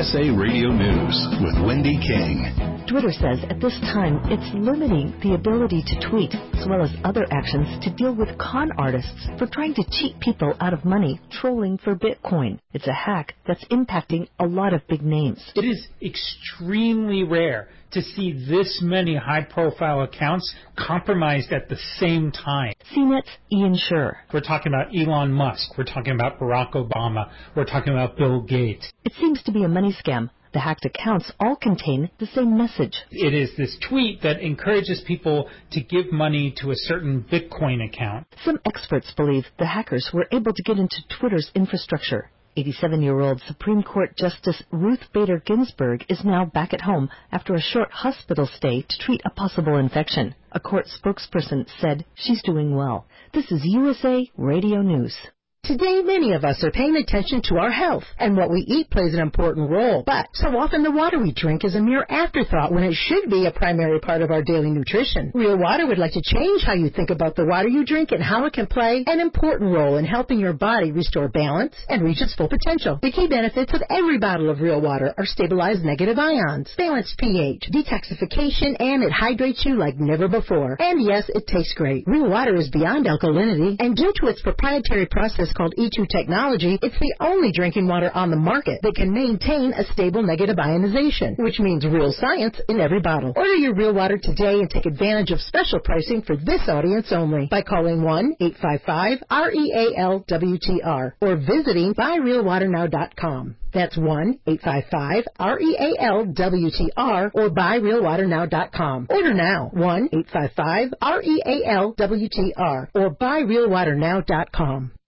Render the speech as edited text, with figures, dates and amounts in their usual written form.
USA Radio News with Wendy King. Twitter says at this time it's limiting the ability to tweet as well as other actions to deal with con artists for trying to cheat people out of money trolling for Bitcoin. It's a hack that's impacting a lot of big names. It is extremely rare to see this many high-profile accounts compromised at the same time. CNET's Ian Sherr. We're talking about Elon Musk. We're talking about Barack Obama. We're talking about Bill Gates. It seems to be a money scam. The hacked accounts all contain the same message. It is this tweet that encourages people to give money to a certain Bitcoin account. Some experts believe the hackers were able to get into Twitter's infrastructure. 87-year-old Supreme Court Justice Ruth Bader Ginsburg is now back at home after a short hospital stay to treat a possible infection. A court spokesperson said she's doing well. This is USA Radio News. Today, many of us are paying attention to our health, and what we eat plays an important role. But so often the water we drink is a mere afterthought when it should be a primary part of our daily nutrition. Real Water would like to change how you think about the water you drink and how it can play an important role in helping your body restore balance and reach its full potential. The key benefits of every bottle of Real Water are stabilized negative ions, balanced pH, detoxification, and it hydrates you like never before. And yes, it tastes great. Real Water is beyond alkalinity, and due to its proprietary process called E2 technology, it's the only drinking water on the market that can maintain a stable negative ionization, which means real science in every bottle. Order your Real Water today and take advantage of special pricing for this audience only by calling 1-855-REAL-WTR or visiting buyrealwaternow.com. That's 1-855-REAL-WTR or buyrealwaternow.com. Order now, 1-855-REAL-WTR or buyrealwaternow.com.